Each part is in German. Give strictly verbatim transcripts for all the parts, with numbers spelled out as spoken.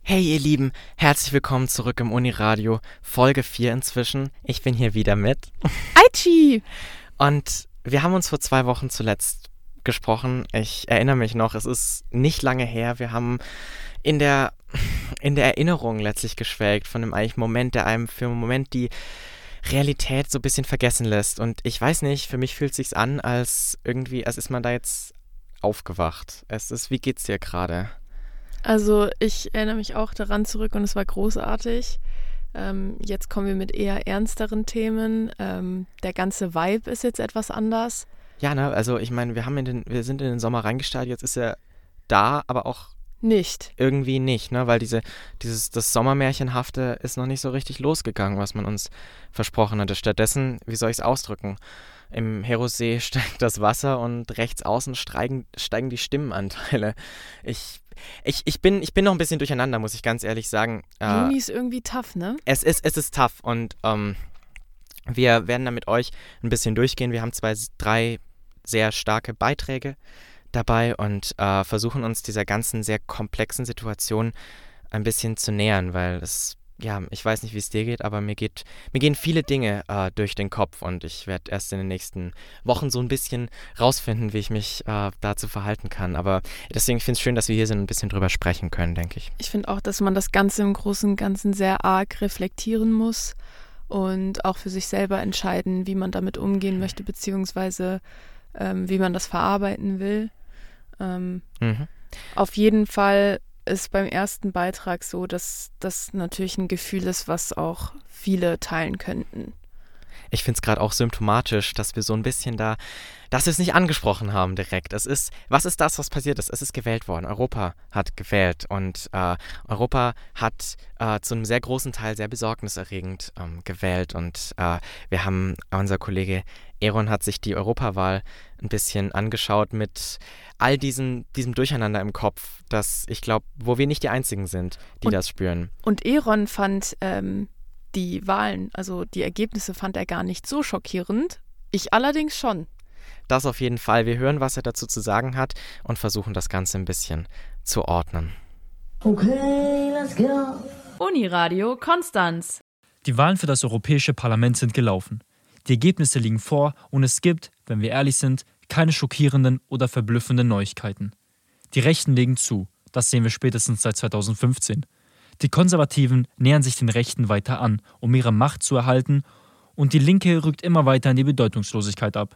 Hey ihr Lieben, herzlich willkommen zurück im Uniradio, Folge vier inzwischen. Ich bin hier wieder mit. Aichi! Und wir haben uns vor zwei Wochen zuletzt gesprochen. Ich erinnere mich noch, es ist nicht lange her. Wir haben in der, in der Erinnerung letztlich geschwelgt von einem eigentlich Moment, der einem für einen Moment die Realität so ein bisschen vergessen lässt. Und ich weiß nicht, für mich fühlt es sich an, als irgendwie, als ist man da jetzt aufgewacht. Es ist, wie geht's dir gerade? Also ich erinnere mich auch daran zurück und es war großartig. Ähm, jetzt kommen wir mit eher ernsteren Themen. Ähm, der ganze Vibe ist jetzt etwas anders. Ja, ne, also ich meine, wir haben in den, wir sind in den Sommer reingestartet, jetzt ist er da, aber auch Nicht. irgendwie nicht, ne, weil diese, dieses, das Sommermärchenhafte ist noch nicht so richtig losgegangen, was man uns versprochen hatte. Stattdessen, wie soll ich es ausdrücken? Im Herosee steigt das Wasser und rechts außen steigen, steigen die Stimmenanteile. Ich, ich, ich, bin, ich bin noch ein bisschen durcheinander, muss ich ganz ehrlich sagen. Äh, Juni ist irgendwie tough, ne? es, ist, es ist tough und ähm, wir werden da mit euch ein bisschen durchgehen. Wir haben zwei, drei sehr starke Beiträge dabei und äh, versuchen uns dieser ganzen sehr komplexen Situation ein bisschen zu nähern, weil es, ja, ich weiß nicht, wie es dir geht, aber mir geht, mir gehen viele Dinge äh, durch den Kopf und ich werde erst in den nächsten Wochen so ein bisschen rausfinden, wie ich mich äh, dazu verhalten kann. Aber deswegen finde ich es schön, dass wir hier sind und ein bisschen drüber sprechen können, denke ich. Ich finde auch, dass man das Ganze im Großen und Ganzen sehr arg reflektieren muss und auch für sich selber entscheiden, wie man damit umgehen möchte, beziehungsweise ähm, wie man das verarbeiten will. Ähm, Mhm. Auf jeden Fall ist beim ersten Beitrag so, dass das natürlich ein Gefühl ist, was auch viele teilen könnten. Ich finde es gerade auch symptomatisch, dass wir so ein bisschen da, dass wir es nicht angesprochen haben direkt. Es ist, was ist das, was passiert ist? Es ist gewählt worden. Europa hat gewählt und äh, Europa hat äh, zu einem sehr großen Teil sehr besorgniserregend ähm, gewählt und äh, wir haben, unser Kollege Aaron hat sich die Europawahl ein bisschen angeschaut mit all diesen, diesem Durcheinander im Kopf, dass ich glaube, wo wir nicht die Einzigen sind, die Und- das spüren. Und Eron fand ähm, die Wahlen, also die Ergebnisse fand er gar nicht so schockierend. Ich allerdings schon. Das auf jeden Fall. Wir hören, was er dazu zu sagen hat und versuchen das Ganze ein bisschen zu ordnen. Okay, let's go. Uniradio Konstanz. Die Wahlen für das Europäische Parlament sind gelaufen. Die Ergebnisse liegen vor und es gibt, wenn wir ehrlich sind, keine schockierenden oder verblüffenden Neuigkeiten. Die Rechten legen zu, das sehen wir spätestens seit zweitausendfünfzehn. Die Konservativen nähern sich den Rechten weiter an, um ihre Macht zu erhalten, und die Linke rückt immer weiter in die Bedeutungslosigkeit ab.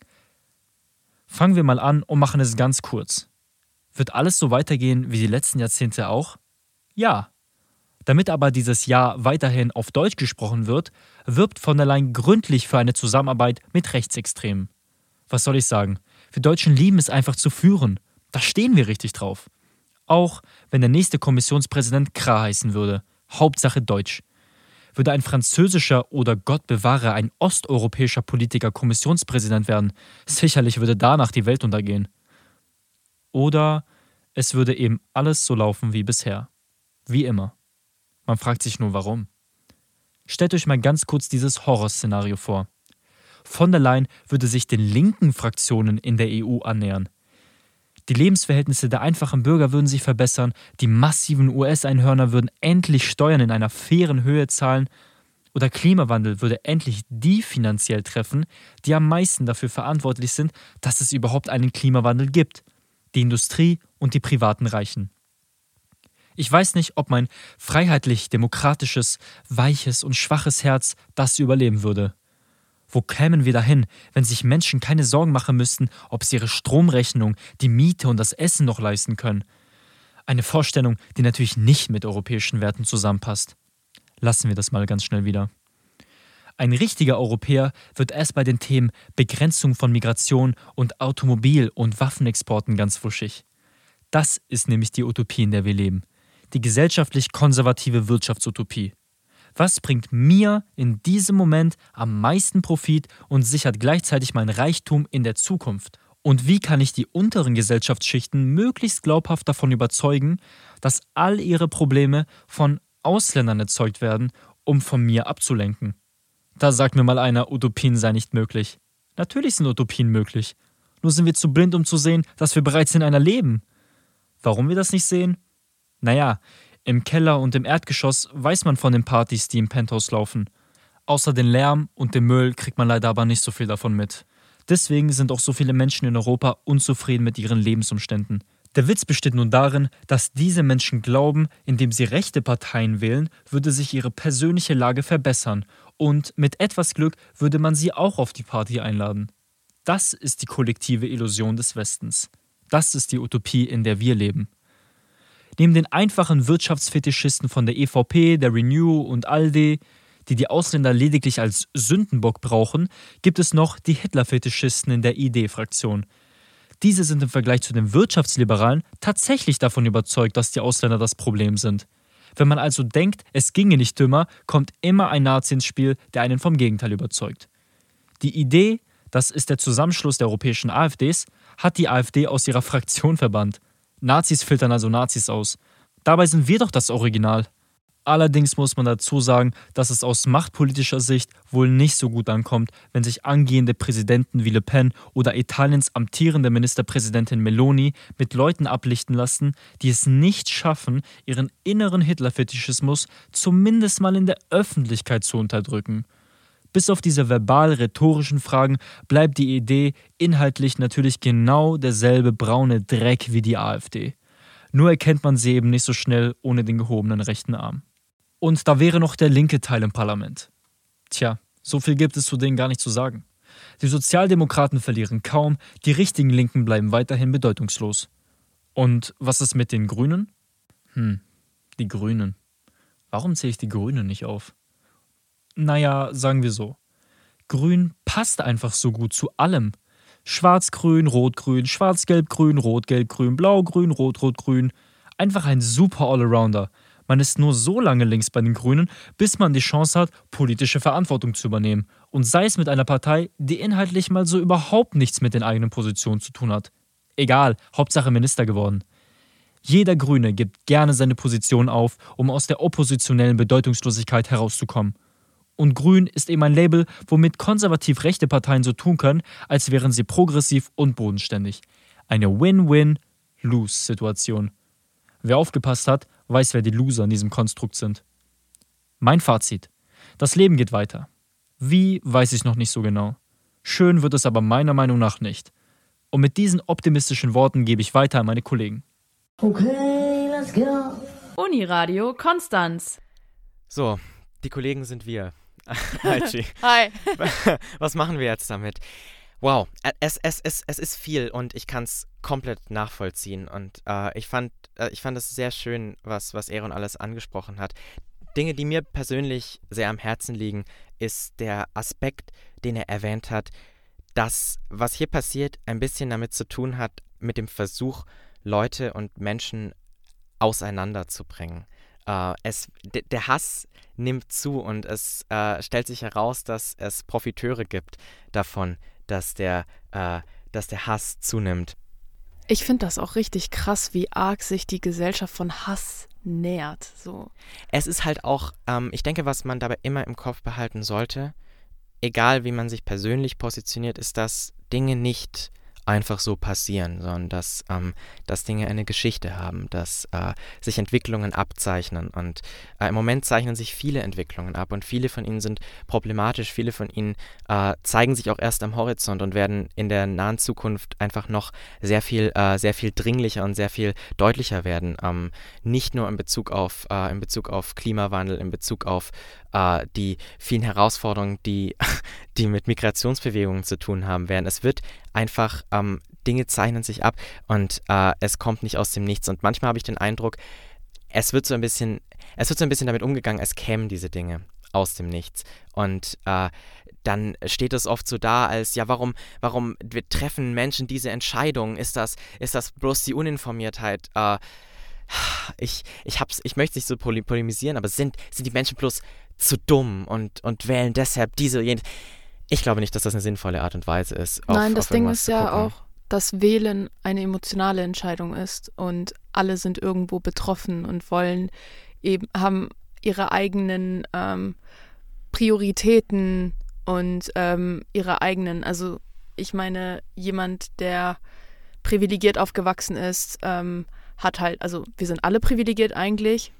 Fangen wir mal an und machen es ganz kurz. Wird alles so weitergehen wie die letzten Jahrzehnte auch? Ja. Damit aber dieses Jahr weiterhin auf Deutsch gesprochen wird, wirbt von der Leyen gründlich für eine Zusammenarbeit mit Rechtsextremen. Was soll ich sagen? Wir Deutschen lieben es einfach zu führen. Da stehen wir richtig drauf. Auch wenn der nächste Kommissionspräsident Krah heißen würde. Hauptsache Deutsch. Würde ein französischer oder Gott bewahre ein osteuropäischer Politiker Kommissionspräsident werden, sicherlich würde danach die Welt untergehen. Oder es würde eben alles so laufen wie bisher. Wie immer. Man fragt sich nur, warum. Stellt euch mal ganz kurz dieses Horrorszenario vor. Von der Leyen würde sich den linken Fraktionen in der E U annähern. Die Lebensverhältnisse der einfachen Bürger würden sich verbessern, die massiven U S-Einhörner würden endlich Steuern in einer fairen Höhe zahlen oder Klimawandel würde endlich die finanziell treffen, die am meisten dafür verantwortlich sind, dass es überhaupt einen Klimawandel gibt. Die Industrie und die privaten Reichen. Ich weiß nicht, ob mein freiheitlich-demokratisches, weiches und schwaches Herz das überleben würde. Wo kämen wir dahin, wenn sich Menschen keine Sorgen machen müssten, ob sie ihre Stromrechnung, die Miete und das Essen noch leisten können? Eine Vorstellung, die natürlich nicht mit europäischen Werten zusammenpasst. Lassen wir das mal ganz schnell wieder. Ein richtiger Europäer wird erst bei den Themen Begrenzung von Migration und Automobil- und Waffenexporten ganz wuschig. Das ist nämlich die Utopie, in der wir leben. Die gesellschaftlich konservative Wirtschaftsutopie. Was bringt mir in diesem Moment am meisten Profit und sichert gleichzeitig mein Reichtum in der Zukunft? Und wie kann ich die unteren Gesellschaftsschichten möglichst glaubhaft davon überzeugen, dass all ihre Probleme von Ausländern erzeugt werden, um von mir abzulenken? Da sagt mir mal einer, Utopien sei nicht möglich. Natürlich sind Utopien möglich. Nur sind wir zu blind, um zu sehen, dass wir bereits in einer leben. Warum wir das nicht sehen? Naja, Im Keller und im Erdgeschoss weiß man von den Partys, die im Penthouse laufen. Außer den Lärm und dem Müll kriegt man leider aber nicht so viel davon mit. Deswegen sind auch so viele Menschen in Europa unzufrieden mit ihren Lebensumständen. Der Witz besteht nun darin, dass diese Menschen glauben, indem sie rechte Parteien wählen, würde sich ihre persönliche Lage verbessern und mit etwas Glück würde man sie auch auf die Party einladen. Das ist die kollektive Illusion des Westens. Das ist die Utopie, in der wir leben. Neben den einfachen Wirtschaftsfetischisten von der E V P, der Renew und ALDE, die die Ausländer lediglich als Sündenbock brauchen, gibt es noch die Hitler-Fetischisten in der I D-Fraktion. Diese sind im Vergleich zu den Wirtschaftsliberalen tatsächlich davon überzeugt, dass die Ausländer das Problem sind. Wenn man also denkt, es ginge nicht dümmer, kommt immer ein Nazi ins Spiel, der einen vom Gegenteil überzeugt. Die Idee, das ist der Zusammenschluss der europäischen AfDs, hat die AfD aus ihrer Fraktion verbannt. Nazis filtern also Nazis aus. Dabei sind wir doch das Original. Allerdings muss man dazu sagen, dass es aus machtpolitischer Sicht wohl nicht so gut ankommt, wenn sich angehende Präsidenten wie Le Pen oder Italiens amtierende Ministerpräsidentin Meloni mit Leuten ablichten lassen, die es nicht schaffen, ihren inneren Hitlerfetischismus zumindest mal in der Öffentlichkeit zu unterdrücken. Bis auf diese verbal-rhetorischen Fragen bleibt die Idee inhaltlich natürlich genau derselbe braune Dreck wie die AfD. Nur erkennt man sie eben nicht so schnell ohne den gehobenen rechten Arm. Und da wäre noch der linke Teil im Parlament. Tja, so viel gibt es zu denen gar nicht zu sagen. Die Sozialdemokraten verlieren kaum, die richtigen Linken bleiben weiterhin bedeutungslos. Und was ist mit den Grünen? Hm, die Grünen. Warum zähle ich die Grünen nicht auf? Naja, sagen wir so. Grün passt einfach so gut zu allem. Schwarz-Grün, Rot-Grün, Schwarz-Gelb-Grün, Rot-Gelb-Grün, Blau-Grün, Rot-Rot-Grün. Einfach ein super Allrounder. Man ist nur so lange links bei den Grünen, bis man die Chance hat, politische Verantwortung zu übernehmen. Und sei es mit einer Partei, die inhaltlich mal so überhaupt nichts mit den eigenen Positionen zu tun hat. Egal, Hauptsache Minister geworden. Jeder Grüne gibt gerne seine Position auf, um aus der oppositionellen Bedeutungslosigkeit herauszukommen. Und Grün ist eben ein Label, womit konservativ rechte Parteien so tun können, als wären sie progressiv und bodenständig. Eine Win-Win-Lose-Situation. Wer aufgepasst hat, weiß, wer die Loser in diesem Konstrukt sind. Mein Fazit. Das Leben geht weiter. Wie, weiß ich noch nicht so genau. Schön wird es aber meiner Meinung nach nicht. Und mit diesen optimistischen Worten gebe ich weiter an meine Kollegen. Okay, let's go. Uniradio Konstanz. So, die Kollegen sind wir. Hi. Hi. Was machen wir jetzt damit? Wow, es, es, es, es ist viel und ich kann es komplett nachvollziehen. Und äh, ich fand äh, ich fand es sehr schön, was, was Aaron alles angesprochen hat. Dinge, die mir persönlich sehr am Herzen liegen, ist der Aspekt, den er erwähnt hat, dass was hier passiert, ein bisschen damit zu tun hat, mit dem Versuch, Leute und Menschen auseinanderzubringen. Uh, es, d- der Hass nimmt zu und es uh, stellt sich heraus, dass es Profiteure gibt davon, dass der, uh, dass der Hass zunimmt. Ich finde das auch richtig krass, wie arg sich die Gesellschaft von Hass nährt. So. Es ist halt auch, ähm, ich denke, was man dabei immer im Kopf behalten sollte, egal wie man sich persönlich positioniert, ist, dass Dinge nicht einfach so passieren, sondern dass, ähm, dass Dinge eine Geschichte haben, dass äh, sich Entwicklungen abzeichnen und äh, im Moment zeichnen sich viele Entwicklungen ab und viele von ihnen sind problematisch, viele von ihnen äh, zeigen sich auch erst am Horizont und werden in der nahen Zukunft einfach noch sehr viel, äh, sehr viel dringlicher und sehr viel deutlicher werden, ähm, nicht nur in Bezug auf, äh, in Bezug auf Klimawandel, in Bezug auf äh, die vielen Herausforderungen, die, die mit Migrationsbewegungen zu tun haben werden. Es wird einfach, ähm, Dinge zeichnen sich ab und äh, es kommt nicht aus dem Nichts. Und manchmal habe ich den Eindruck, es wird so ein bisschen, es wird so ein bisschen damit umgegangen, als kämen diese Dinge aus dem Nichts. Und äh, dann steht es oft so da, als ja, warum, warum wir treffen Menschen diese Entscheidung? Ist das, ist das bloß die Uninformiertheit? Äh, ich, ich hab's, ich möchte nicht so pole- polemisieren, aber sind, sind die Menschen bloß zu dumm und, und wählen deshalb diese, jene. Ich glaube nicht, dass das eine sinnvolle Art und Weise ist. Auf, Nein, das auf Ding ist ja gucken. auch, dass Wählen eine emotionale Entscheidung ist und alle sind irgendwo betroffen und wollen eben, haben ihre eigenen ähm, Prioritäten und ähm, ihre eigenen, also ich meine, jemand, der privilegiert aufgewachsen ist, ähm, hat halt, also wir sind alle privilegiert eigentlich,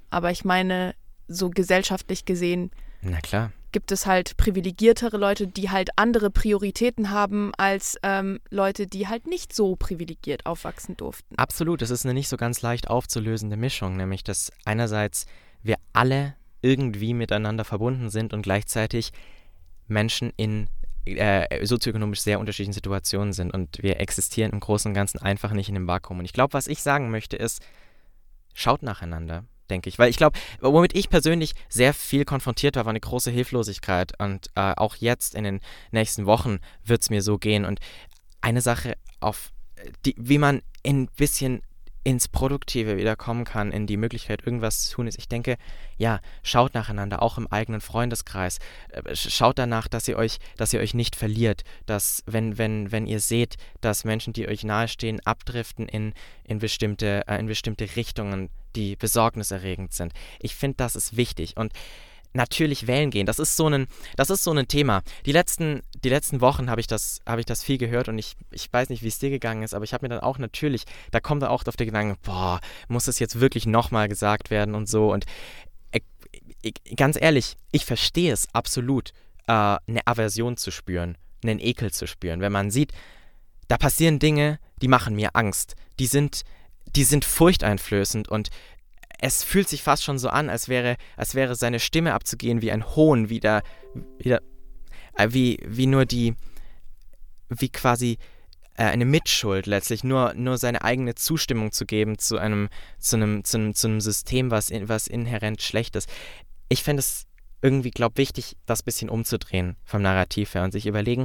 Aber ich meine, so gesellschaftlich gesehen Na klar. gibt es halt privilegiertere Leute, die halt andere Prioritäten haben als ähm, Leute, die halt nicht so privilegiert aufwachsen durften. Absolut, das ist eine nicht so ganz leicht aufzulösende Mischung, nämlich dass einerseits wir alle irgendwie miteinander verbunden sind und gleichzeitig Menschen in äh, sozioökonomisch sehr unterschiedlichen Situationen sind und wir existieren im Großen und Ganzen einfach nicht in einem Vakuum. Und ich glaube, was ich sagen möchte ist, schaut nacheinander, denke ich. Weil ich glaube, womit ich persönlich sehr viel konfrontiert war, war eine große Hilflosigkeit. Und äh, auch jetzt in den nächsten Wochen wird es mir so gehen. Und eine Sache, auf die, wie man ein bisschen ins Produktive wieder kommen kann, in die Möglichkeit, irgendwas zu tun ist. Ich denke, ja, schaut nacheinander, auch im eigenen Freundeskreis. Schaut danach, dass ihr euch, dass ihr euch nicht verliert, dass, wenn, wenn, wenn ihr seht, dass Menschen, die euch nahestehen, abdriften in, in, bestimmte, äh, in bestimmte Richtungen, die besorgniserregend sind. Ich finde, das ist wichtig. Und natürlich wählen gehen, das ist so ein, das ist so ein Thema. Die letzten, die letzten Wochen habe ich das, habe ich das viel gehört und ich, ich weiß nicht, wie es dir gegangen ist, aber ich habe mir dann auch natürlich, da kommt dann auch auf der Gedanke, boah, muss es jetzt wirklich nochmal gesagt werden und so. Und äh, ich, ganz ehrlich, ich verstehe es absolut, äh, eine Aversion zu spüren, einen Ekel zu spüren, wenn man sieht, da passieren Dinge, die machen mir Angst, die sind, die sind furchteinflößend und es fühlt sich fast schon so an, als wäre, als wäre seine Stimme abzugehen wie ein Hohn, wie, da, wie, da, äh, wie, wie nur die, wie quasi äh, eine Mitschuld letztlich, nur, nur seine eigene Zustimmung zu geben zu einem, zu einem, zu einem, zu einem System, was, in, was inhärent schlecht ist. Ich fände es irgendwie, glaube ich, wichtig, das ein bisschen umzudrehen vom Narrativ her und sich überlegen,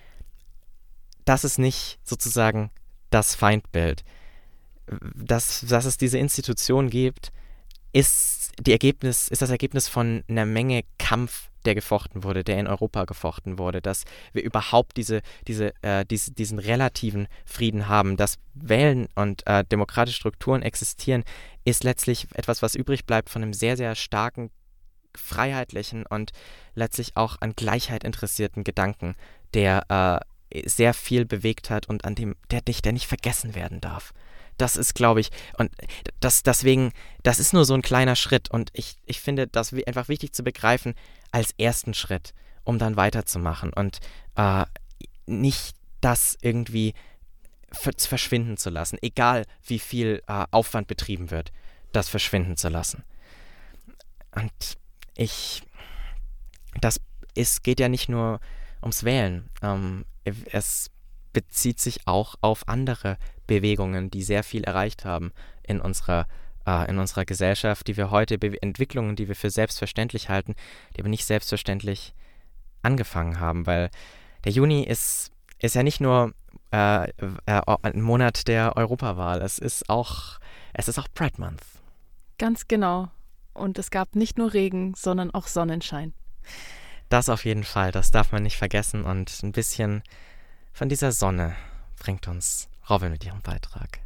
das ist nicht sozusagen das Feindbild. Dass, dass es diese Institution gibt, ist, die Ergebnis, ist das Ergebnis von einer Menge Kampf, der gefochten wurde, der in Europa gefochten wurde, dass wir überhaupt diese, diese, äh, diese, diesen relativen Frieden haben, dass Wählen und äh, demokratische Strukturen existieren, ist letztlich etwas, was übrig bleibt von einem sehr, sehr starken, freiheitlichen und letztlich auch an Gleichheit interessierten Gedanken, der äh, sehr viel bewegt hat und an dem, der nicht, der nicht vergessen werden darf. Das ist, glaube ich, und das deswegen, das ist nur so ein kleiner Schritt und ich, ich finde das einfach wichtig zu begreifen als ersten Schritt, um dann weiterzumachen und äh, nicht das irgendwie f- verschwinden zu lassen, egal wie viel äh, Aufwand betrieben wird, das verschwinden zu lassen. Und ich, das ist, geht ja nicht nur ums Wählen, ähm, es bezieht sich auch auf andere Bewegungen, die sehr viel erreicht haben in unserer, äh, in unserer Gesellschaft, die wir heute, Be- Entwicklungen, die wir für selbstverständlich halten, die aber nicht selbstverständlich angefangen haben, weil der Juni ist, ist ja nicht nur äh, äh, ein Monat der Europawahl, es ist auch, es ist auch Pride Month. Ganz genau. Und es gab nicht nur Regen, sondern auch Sonnenschein. Das auf jeden Fall, das darf man nicht vergessen und ein bisschen von dieser Sonne bringt uns Robin mit ihrem Beitrag.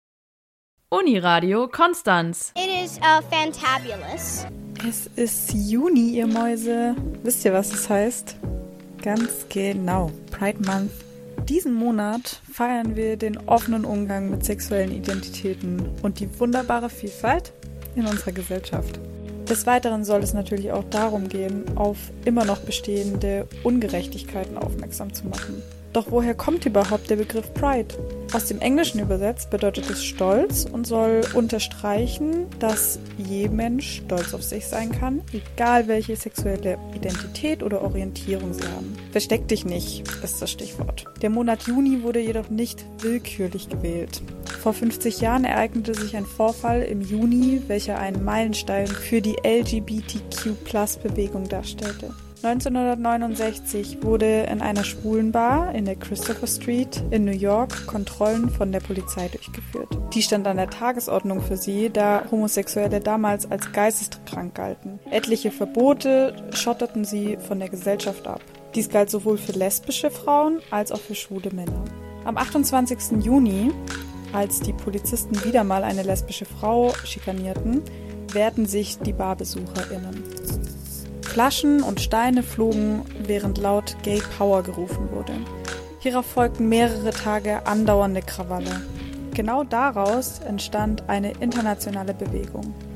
Uniradio Konstanz. It is uh, fantabulous. Es ist Juni, ihr Mäuse. Wisst ihr, was es heißt? Ganz genau, Pride Month. Diesen Monat feiern wir den offenen Umgang mit sexuellen Identitäten und die wunderbare Vielfalt in unserer Gesellschaft. Des Weiteren soll es natürlich auch darum gehen, auf immer noch bestehende Ungerechtigkeiten aufmerksam zu machen. Doch woher kommt überhaupt der Begriff Pride? Aus dem Englischen übersetzt bedeutet es Stolz und soll unterstreichen, dass je Mensch stolz auf sich sein kann, egal welche sexuelle Identität oder Orientierung sie haben. Versteck dich nicht, ist das Stichwort. Der Monat Juni wurde jedoch nicht willkürlich gewählt. Vor fünfzig Jahren ereignete sich ein Vorfall im Juni, welcher einen Meilenstein für die L G B T Q Plus Bewegung darstellte. neunzehnhundertneunundsechzig wurde in einer Schwulenbar in der Christopher Street in New York Kontrollen von der Polizei durchgeführt. Die stand an der Tagesordnung für sie, da Homosexuelle damals als geisteskrank galten. Etliche Verbote schotterten sie von der Gesellschaft ab. Dies galt sowohl für lesbische Frauen als auch für schwule Männer. Am achtundzwanzigsten Juni, als die Polizisten wieder mal eine lesbische Frau schikanierten, wehrten sich die BarbesucherInnen. Flaschen und Steine flogen, während laut Gay Power gerufen wurde. Hierauf folgten mehrere Tage andauernde Krawalle. Genau daraus entstand eine internationale Bewegung.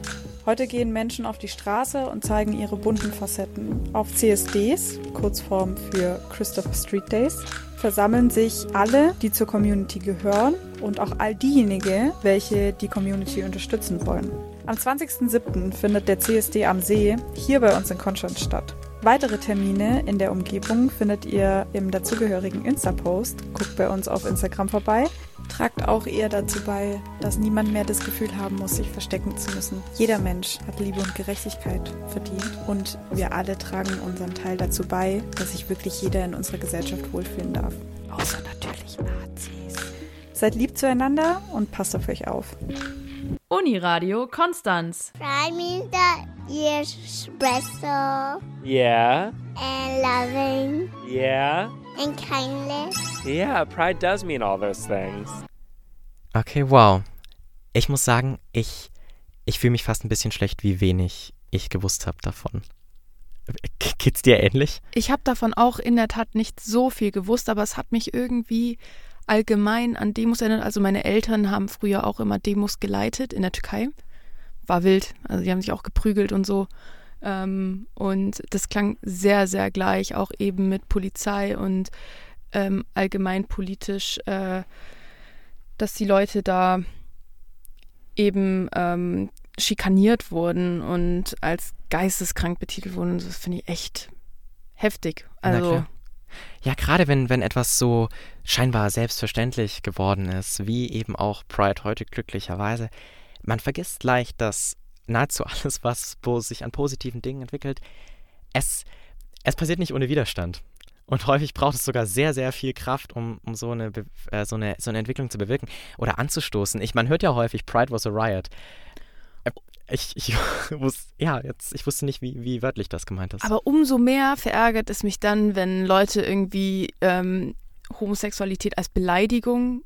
Heute gehen Menschen auf die Straße und zeigen ihre bunten Facetten. Auf C S Ds, Kurzform für Christopher Street Days, versammeln sich alle, die zur Community gehören und auch all diejenigen, welche die Community unterstützen wollen. Am zwanzigsten siebten findet der C S D am See hier bei uns in Konstanz statt. Weitere Termine in der Umgebung findet ihr im dazugehörigen Insta-Post. Guckt bei uns auf Instagram vorbei. Tragt auch eher dazu bei, dass niemand mehr das Gefühl haben muss, sich verstecken zu müssen. Jeder Mensch hat Liebe und Gerechtigkeit verdient und wir alle tragen unseren Teil dazu bei, dass sich wirklich jeder in unserer Gesellschaft wohlfühlen darf. Außer natürlich Nazis. Seid lieb zueinander und passt auf euch auf. Uniradio Konstanz. Pride means that you're special Yeah, and loving yeah, and kindness. yeah, pride does mean all those things. Okay, wow. Ich muss sagen, ich, ich fühle mich fast ein bisschen schlecht, wie wenig ich gewusst habe davon. G- Geht's dir ähnlich? Ich habe davon auch in der Tat nicht so viel gewusst, aber es hat mich irgendwie allgemein an Demos erinnert. Also meine Eltern haben früher auch immer Demos geleitet in der Türkei. War wild, also die haben sich auch geprügelt und so. Ähm, und das klang sehr, sehr gleich, auch eben mit Polizei und ähm, allgemein politisch, äh, dass die Leute da eben ähm, schikaniert wurden und als geisteskrank betitelt wurden. Und das finde ich echt heftig. Na Also klar. Ja, gerade wenn, wenn etwas so scheinbar selbstverständlich geworden ist, wie eben auch Pride heute glücklicherweise, man vergisst leicht, dass nahezu alles, was wo sich an positiven Dingen entwickelt, es, es passiert nicht ohne Widerstand. Und häufig braucht es sogar sehr, sehr viel Kraft, um, um so, eine, Be- äh, so, eine, so eine Entwicklung zu bewirken oder anzustoßen. Ich, man hört ja häufig, Pride was a riot. Äh, Ich, ich, wusste, ja, jetzt, ich wusste nicht, wie, wie wörtlich das gemeint ist. Aber umso mehr verärgert es mich dann, wenn Leute irgendwie ähm, Homosexualität als Beleidigung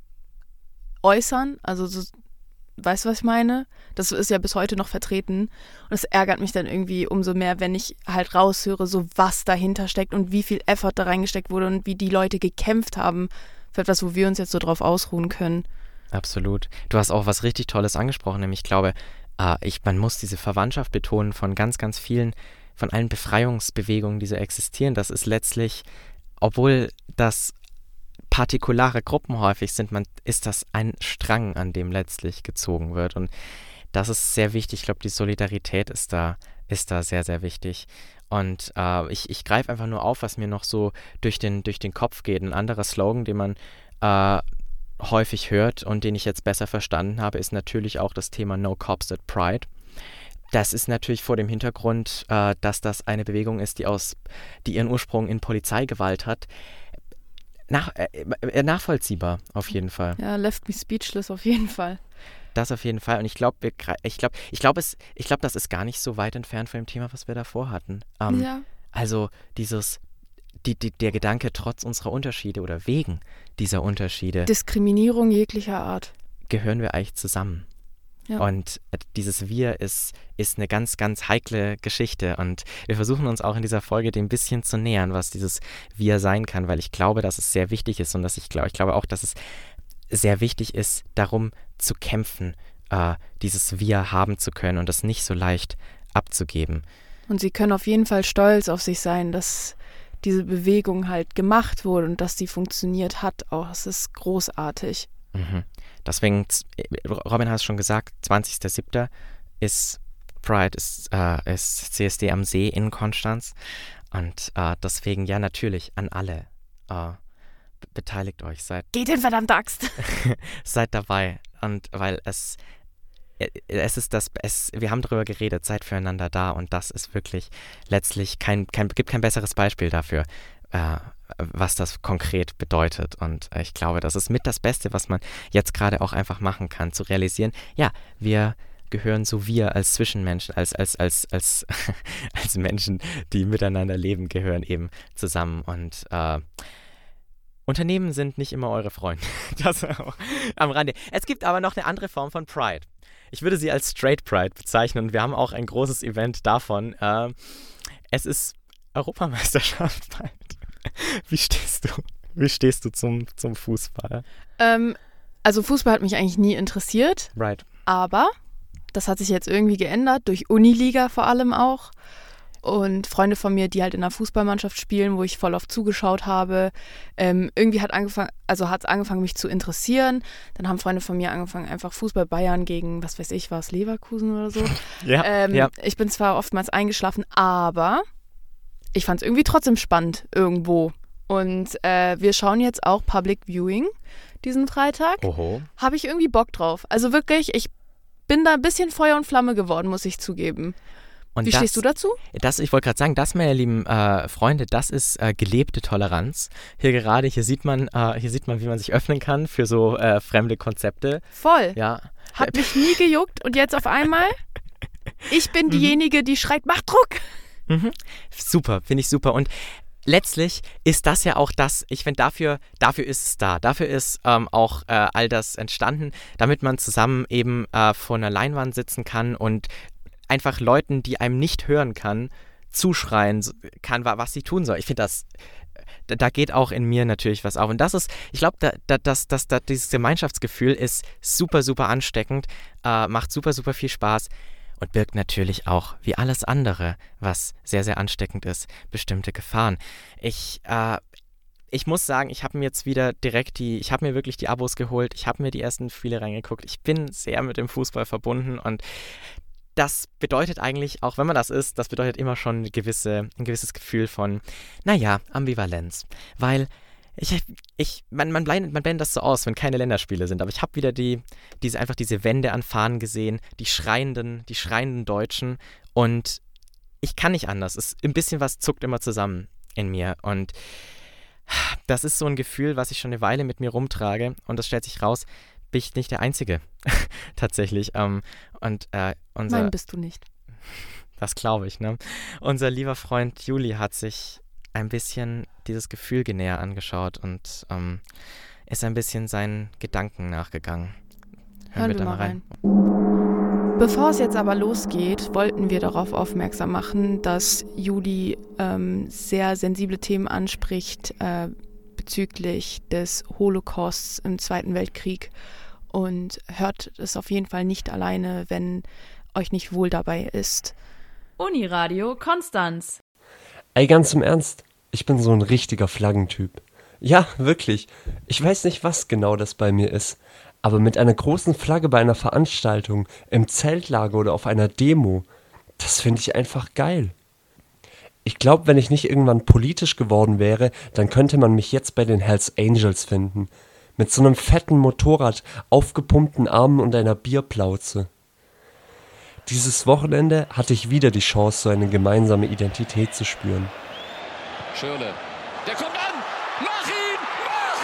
äußern. Also, so, weißt du, was ich meine? Das ist ja bis heute noch vertreten. Und es ärgert mich dann irgendwie umso mehr, wenn ich halt raushöre, so was dahinter steckt und wie viel Effort da reingesteckt wurde und wie die Leute gekämpft haben für etwas, wo wir uns jetzt so drauf ausruhen können. Absolut. Du hast auch was richtig Tolles angesprochen, nämlich ich glaube, äh, ich, man muss diese Verwandtschaft betonen von ganz, ganz vielen, von allen Befreiungsbewegungen, die so existieren. Das ist letztlich, obwohl das partikulare Gruppen häufig sind, man, ist das ein Strang, an dem letztlich gezogen wird. Und das ist sehr wichtig. Ich glaube, die Solidarität ist da, ist da sehr, sehr wichtig. Und äh, ich, ich greife einfach nur auf, was mir noch so durch den, durch den Kopf geht. Ein anderer Slogan, den man äh, häufig hört und den ich jetzt besser verstanden habe, ist natürlich auch das Thema No Cops at Pride. Das ist natürlich vor dem Hintergrund, äh, dass das eine Bewegung ist, die, aus, die ihren Ursprung in Polizeigewalt hat. Nach, äh, nachvollziehbar, auf jeden Fall. Ja, left me speechless auf jeden Fall. Das auf jeden Fall. Und ich glaube, ich glaube, ich glaube, es, ich glaube, das ist gar nicht so weit entfernt von dem Thema, was wir davor hatten. Ähm, Ja. Also dieses, die, die, der Gedanke, trotz unserer Unterschiede oder wegen dieser Unterschiede Diskriminierung jeglicher Art. gehören wir eigentlich zusammen. Ja. Und äh, dieses Wir ist, ist eine ganz, ganz heikle Geschichte. Und wir versuchen uns auch in dieser Folge dem ein bisschen zu nähern, was dieses Wir sein kann, weil ich glaube, dass es sehr wichtig ist und dass ich glaube, ich glaube auch, dass es sehr wichtig ist, darum zu kämpfen, äh, dieses Wir haben zu können und das nicht so leicht abzugeben. Und sie können auf jeden Fall stolz auf sich sein, dass diese Bewegung halt gemacht wurde und dass die funktioniert hat. Auch es ist großartig. Mhm. Deswegen, z- Robin hat es schon gesagt, zwanzigster siebter ist Pride, ist, äh, ist C S D am See in Konstanz. Und äh, deswegen, ja, natürlich an alle. Äh, be- beteiligt euch, seid, Geht den verdammte Axt! seid dabei. Und weil es, äh, es ist das, es, wir haben darüber geredet, seid füreinander da. Und das ist wirklich letztlich kein, kein, gibt kein besseres Beispiel dafür, äh, was das konkret bedeutet. Und äh, ich glaube, das ist mit das Beste, was man jetzt gerade auch einfach machen kann, zu realisieren, ja, wir gehören so wir als Zwischenmenschen, als, als, als, als, als Menschen, die miteinander leben, gehören eben zusammen. Und äh, Unternehmen sind nicht immer eure Freunde. Das auch am Rande. Es gibt aber noch eine andere Form von Pride. Ich würde sie als Straight Pride bezeichnen und wir haben auch ein großes Event davon. Äh, es ist Europameisterschaft bald. Wie stehst du? Wie stehst du zum, zum Fußball? ähm, also Fußball hat mich eigentlich nie interessiert, Right. aber Das hat sich jetzt irgendwie geändert, durch Uniliga vor allem auch. Und Freunde von mir, die halt in einer Fußballmannschaft spielen, wo ich voll oft zugeschaut habe, ähm, irgendwie hat angefangen, also hat es angefangen, mich zu interessieren. Dann haben Freunde von mir angefangen, einfach Fußball Bayern gegen, was weiß ich, war es Leverkusen oder so. Ja, ähm, ja. Ich bin zwar oftmals eingeschlafen, aber ich fand es irgendwie trotzdem spannend irgendwo. Und äh, wir schauen jetzt auch Public Viewing diesen Freitag. Oho. Habe ich irgendwie Bock drauf. Also wirklich, ich bin da ein bisschen Feuer und Flamme geworden, muss ich zugeben. Und Wie das, stehst du dazu? Das, ich wollte gerade sagen, das, meine lieben äh, Freunde, das ist äh, gelebte Toleranz. Hier gerade, hier sieht man, äh, hier sieht man, wie man sich öffnen kann für so äh, fremde Konzepte. Voll. Ja. Hat mich nie gejuckt und jetzt auf einmal, ich bin diejenige, die schreit, mach Druck. Mhm. Super, finde ich super. Und letztlich ist das ja auch das, ich finde, dafür, dafür ist es da. Dafür ist ähm, auch äh, all das entstanden, damit man zusammen eben äh, vor einer Leinwand sitzen kann und einfach Leuten, die einem nicht hören kann, zuschreien kann, was sie tun soll. Ich finde das, da, da geht auch in mir natürlich was auf. Und das ist, ich glaube, da, da, das, das, das, dieses Gemeinschaftsgefühl ist super, super ansteckend, äh, macht super, super viel Spaß und birgt natürlich auch, wie alles andere, was sehr, sehr ansteckend ist, bestimmte Gefahren. Ich, äh, ich muss sagen, ich habe mir jetzt wieder direkt die, ich habe mir wirklich die Abos geholt, ich habe mir die ersten Spiele reingeguckt, ich bin sehr mit dem Fußball verbunden und das bedeutet eigentlich, auch wenn man das ist, das bedeutet immer schon eine gewisse, ein gewisses Gefühl von, naja, Ambivalenz. Weil ich, ich, man, man, blendet, man blendet das so aus, wenn keine Länderspiele sind. Aber ich habe wieder die, diese, einfach diese Wände an Fahnen gesehen, die schreienden, die schreienden Deutschen. Und ich kann nicht anders. Es, ein bisschen was zuckt immer zusammen in mir. Und das ist so ein Gefühl, was ich schon eine Weile mit mir rumtrage. Und das stellt sich raus, bin ich nicht der Einzige, tatsächlich. Ähm, und äh, unser, Nein, bist du nicht. Das glaube ich, ne? Unser lieber Freund Juli hat sich ein bisschen dieses Gefühl genäher angeschaut und ähm, ist ein bisschen seinen Gedanken nachgegangen. Hören, Hören wir da mal rein. rein. Bevor es jetzt aber losgeht, wollten wir darauf aufmerksam machen, dass Juli ähm, sehr sensible Themen anspricht, äh, bezüglich des Holocausts im Zweiten Weltkrieg und hört es auf jeden Fall nicht alleine, wenn euch nicht wohl dabei ist. Uniradio Konstanz. Ey, ganz im Ernst, ich bin so ein richtiger Flaggentyp. Ja, wirklich. Ich weiß nicht, was genau das bei mir ist, aber mit einer großen Flagge bei einer Veranstaltung, im Zeltlager oder auf einer Demo, das finde ich einfach geil. Ich glaube, wenn ich nicht irgendwann politisch geworden wäre, dann könnte man mich jetzt bei den Hells Angels finden. Mit so einem fetten Motorrad, aufgepumpten Armen und einer Bierplauze. Dieses Wochenende hatte ich wieder die Chance, so eine gemeinsame Identität zu spüren. Schirle, der kommt an! Mach ihn! Mach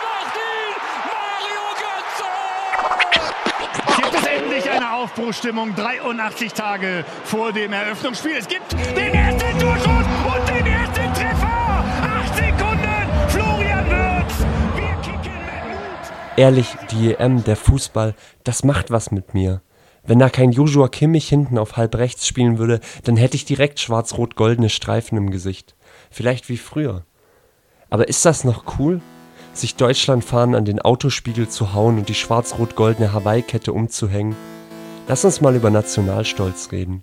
ihn! Er macht ihn! Mario Götze! Gibt es endlich eine Aufbruchsstimmung dreiundachtzig Tage vor dem Eröffnungsspiel? Es gibt den ersten Torschuss und den ersten Treffer! Acht Sekunden! Florian Wirtz! Wir kicken mit Mut! Ehrlich, die E M, der Fußball, das macht was mit mir. Wenn da kein Joshua Kimmich hinten auf halb rechts spielen würde, dann hätte ich direkt schwarz-rot-goldene Streifen im Gesicht. Vielleicht wie früher. Aber ist das noch cool? Sich Deutschlandfahnen an den Autospiegel zu hauen und die schwarz-rot-goldene Hawaii-Kette umzuhängen? Lass uns mal über Nationalstolz reden.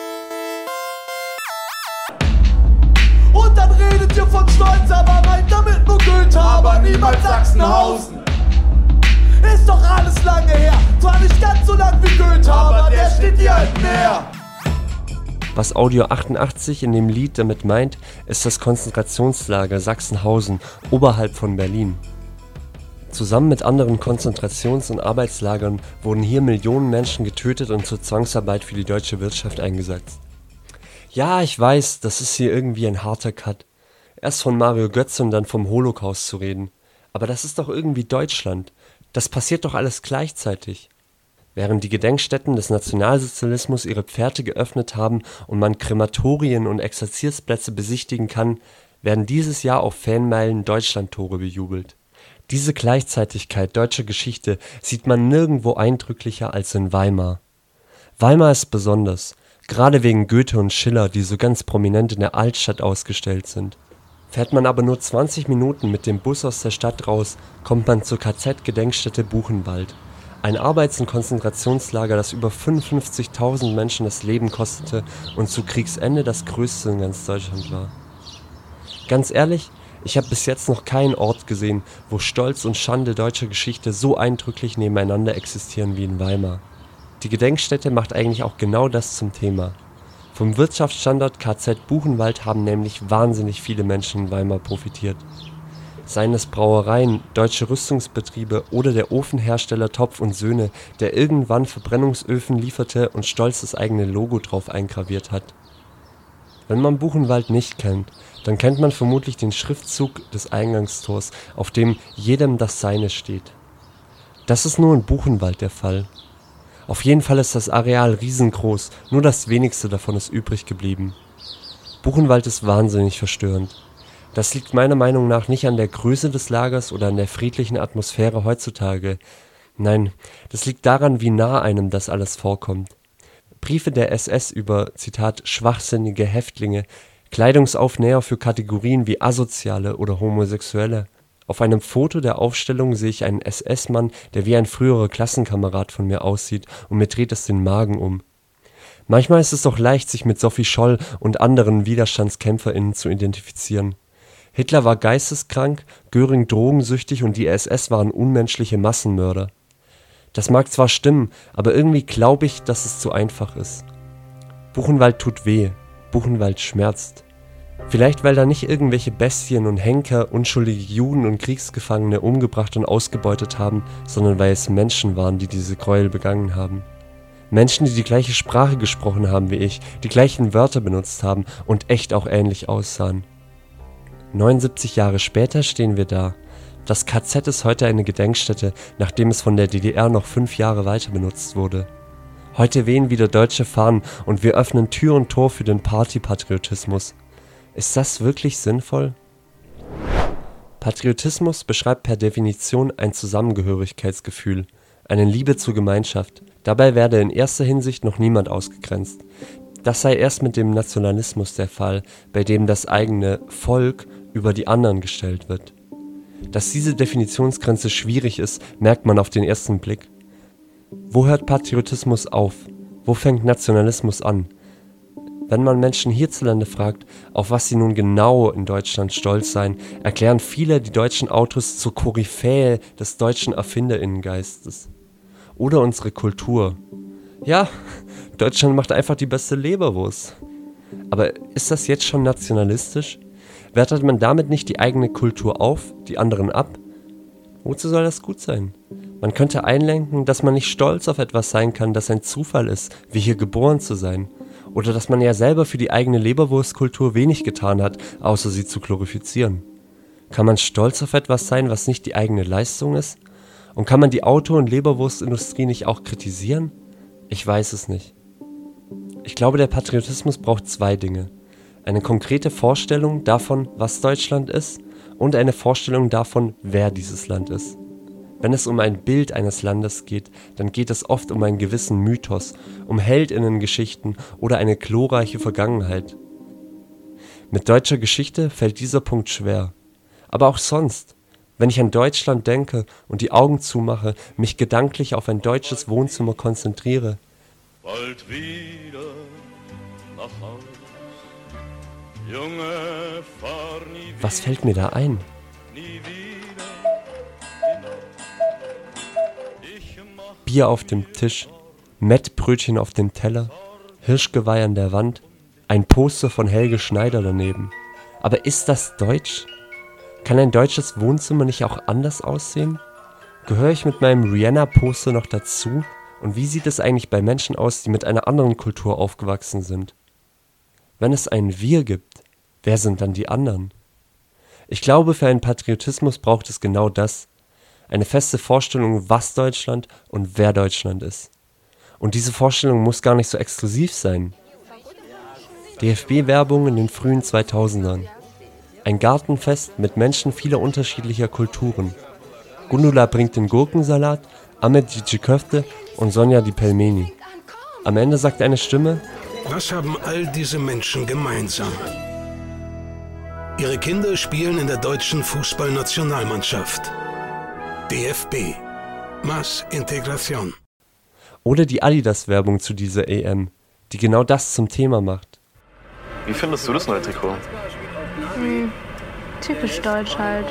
Und dann redet ihr von Stolz, aber meint damit nur Goethe, aber niemals Sachsenhausen. Ist doch alles lange her, zwar nicht ganz so lang wie Goethe, aber der steht dir halt näher. Was Audio achtundachtzig in dem Lied damit meint, ist das Konzentrationslager Sachsenhausen oberhalb von Berlin. Zusammen mit anderen Konzentrations- und Arbeitslagern wurden hier Millionen Menschen getötet und zur Zwangsarbeit für die deutsche Wirtschaft eingesetzt. Ja, ich weiß, das ist hier irgendwie ein harter Cut. Erst von Mario Götze und dann vom Holocaust zu reden. Aber das ist doch irgendwie Deutschland. Das passiert doch alles gleichzeitig. Während die Gedenkstätten des Nationalsozialismus ihre Pforten geöffnet haben und man Krematorien und Exerzierplätze besichtigen kann, werden dieses Jahr auf Fanmeilen Deutschlandtore bejubelt. Diese Gleichzeitigkeit deutscher Geschichte sieht man nirgendwo eindrücklicher als in Weimar. Weimar ist besonders, gerade wegen Goethe und Schiller, die so ganz prominent in der Altstadt ausgestellt sind. Fährt man aber nur zwanzig Minuten mit dem Bus aus der Stadt raus, kommt man zur K Z-Gedenkstätte Buchenwald. Ein Arbeits- und Konzentrationslager, das über fünfundfünfzigtausend Menschen das Leben kostete und zu Kriegsende das größte in ganz Deutschland war. Ganz ehrlich, ich habe bis jetzt noch keinen Ort gesehen, wo Stolz und Schande deutscher Geschichte so eindrücklich nebeneinander existieren wie in Weimar. Die Gedenkstätte macht eigentlich auch genau das zum Thema. Vom Wirtschaftsstandort K Z Buchenwald haben nämlich wahnsinnig viele Menschen in Weimar profitiert. Seien es Brauereien, deutsche Rüstungsbetriebe oder der Ofenhersteller Topf und Söhne, der irgendwann Verbrennungsöfen lieferte und stolz das eigene Logo drauf eingraviert hat. Wenn man Buchenwald nicht kennt, dann kennt man vermutlich den Schriftzug des Eingangstors, auf dem jedem das Seine steht. Das ist nur in Buchenwald der Fall. Auf jeden Fall ist das Areal riesengroß, nur das wenigste davon ist übrig geblieben. Buchenwald ist wahnsinnig verstörend. Das liegt meiner Meinung nach nicht an der Größe des Lagers oder an der friedlichen Atmosphäre heutzutage. Nein, das liegt daran, wie nah einem das alles vorkommt. Briefe der S S über, Zitat, schwachsinnige Häftlinge, Kleidungsaufnäher für Kategorien wie Asoziale oder Homosexuelle. Auf einem Foto der Aufstellung sehe ich einen S S-Mann, der wie ein früherer Klassenkamerad von mir aussieht, und mir dreht es den Magen um. Manchmal ist es doch leicht, sich mit Sophie Scholl und anderen WiderstandskämpferInnen zu identifizieren. Hitler war geisteskrank, Göring drogensüchtig und die S S waren unmenschliche Massenmörder. Das mag zwar stimmen, aber irgendwie glaube ich, dass es zu einfach ist. Buchenwald tut weh, Buchenwald schmerzt. Vielleicht, weil da nicht irgendwelche Bestien und Henker unschuldige Juden und Kriegsgefangene umgebracht und ausgebeutet haben, sondern weil es Menschen waren, die diese Gräuel begangen haben. Menschen, die die gleiche Sprache gesprochen haben wie ich, die gleichen Wörter benutzt haben und echt auch ähnlich aussahen. neunundsiebzig Jahre später stehen wir da. Das K Z ist heute eine Gedenkstätte, nachdem es von der D D R noch fünf Jahre weiter benutzt wurde. Heute wehen wieder deutsche Fahnen und wir öffnen Tür und Tor für den Partypatriotismus. Ist das wirklich sinnvoll? Patriotismus beschreibt per Definition ein Zusammengehörigkeitsgefühl, eine Liebe zur Gemeinschaft. Dabei werde in erster Hinsicht noch niemand ausgegrenzt. Das sei erst mit dem Nationalismus der Fall, bei dem das eigene Volk über die anderen gestellt wird. Dass diese Definitionsgrenze schwierig ist, merkt man auf den ersten Blick. Wo hört Patriotismus auf? Wo fängt Nationalismus an? Wenn man Menschen hierzulande fragt, auf was sie nun genau in Deutschland stolz seien, erklären viele die deutschen Autos zur Koryphäe des deutschen ErfinderInnengeistes. Oder unsere Kultur. Ja, Deutschland macht einfach die beste Leberwurst. Aber ist das jetzt schon nationalistisch? Wertet man damit nicht die eigene Kultur auf, die anderen ab? Wozu soll das gut sein? Man könnte einlenken, dass man nicht stolz auf etwas sein kann, das ein Zufall ist, wie hier geboren zu sein. Oder dass man ja selber für die eigene Leberwurstkultur wenig getan hat, außer sie zu glorifizieren. Kann man stolz auf etwas sein, was nicht die eigene Leistung ist? Und kann man die Auto- und Leberwurstindustrie nicht auch kritisieren? Ich weiß es nicht. Ich glaube, der Patriotismus braucht zwei Dinge. Eine konkrete Vorstellung davon, was Deutschland ist, und eine Vorstellung davon, wer dieses Land ist. Wenn es um ein Bild eines Landes geht, dann geht es oft um einen gewissen Mythos, um Heldinnengeschichten oder eine glorreiche Vergangenheit. Mit deutscher Geschichte fällt dieser Punkt schwer. Aber auch sonst. Wenn ich an Deutschland denke und die Augen zumache, mich gedanklich auf ein deutsches Wohnzimmer konzentriere. Bald wieder nach Haus, Junge, fahr nie wieder. Was fällt mir da ein? Bier auf dem Tisch, Mettbrötchen auf dem Teller, Hirschgeweih an der Wand, ein Poster von Helge Schneider daneben. Aber ist das deutsch? Kann ein deutsches Wohnzimmer nicht auch anders aussehen? Gehöre ich mit meinem Rihanna-Poster noch dazu? Und wie sieht es eigentlich bei Menschen aus, die mit einer anderen Kultur aufgewachsen sind? Wenn es ein Wir gibt, wer sind dann die anderen? Ich glaube, für einen Patriotismus braucht es genau das. Eine feste Vorstellung, was Deutschland und wer Deutschland ist. Und diese Vorstellung muss gar nicht so exklusiv sein. D F B-Werbung in den frühen zweitausendern. Ein Gartenfest mit Menschen vieler unterschiedlicher Kulturen. Gundula bringt den Gurkensalat, Ahmed die Köfte und Sonja die Pelmeni. Am Ende sagt eine Stimme: Was haben all diese Menschen gemeinsam? Ihre Kinder spielen in der deutschen Fußballnationalmannschaft. D F B. más integración. Oder die Adidas-Werbung zu dieser E M, die genau das zum Thema macht. Wie findest du das neue Trikot? Hm, typisch deutsch halt.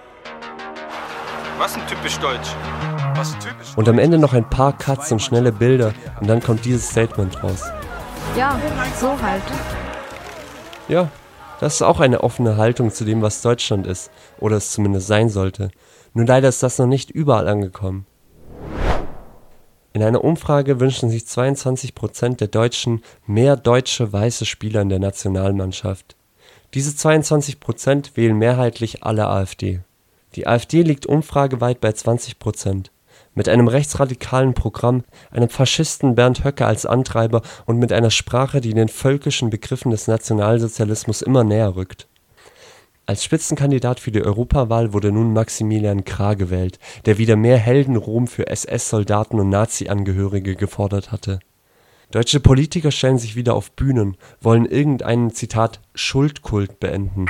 Was denn typisch deutsch? Was ist typisch? Und am Ende noch ein paar Cuts und schnelle Bilder und dann kommt dieses Statement raus. Ja, so halt. Ja, das ist auch eine offene Haltung zu dem, was Deutschland ist, oder es zumindest sein sollte. Nur leider ist das noch nicht überall angekommen. In einer Umfrage wünschen sich zweiundzwanzig Prozent der Deutschen mehr deutsche weiße Spieler in der Nationalmannschaft. Diese zweiundzwanzig Prozent wählen mehrheitlich alle AfD. Die AfD liegt umfrageweit bei zwanzig Prozent. Mit einem rechtsradikalen Programm, einem Faschisten Bernd Höcke als Antreiber und mit einer Sprache, die den völkischen Begriffen des Nationalsozialismus immer näher rückt. Als Spitzenkandidat für die Europawahl wurde nun Maximilian Krah gewählt, der wieder mehr Heldenruhm für S S-Soldaten und Nazi-Angehörige gefordert hatte. Deutsche Politiker stellen sich wieder auf Bühnen, wollen irgendeinen, Zitat, Schuldkult beenden.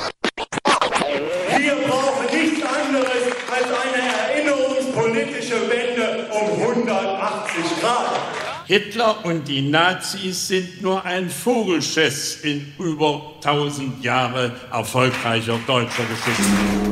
Wir brauchen nichts anderes als eine erinnerungspolitische Wende um hundertachtzig Grad. Hitler und die Nazis sind nur ein Vogelschiss in über tausend Jahre erfolgreicher deutscher Geschichte.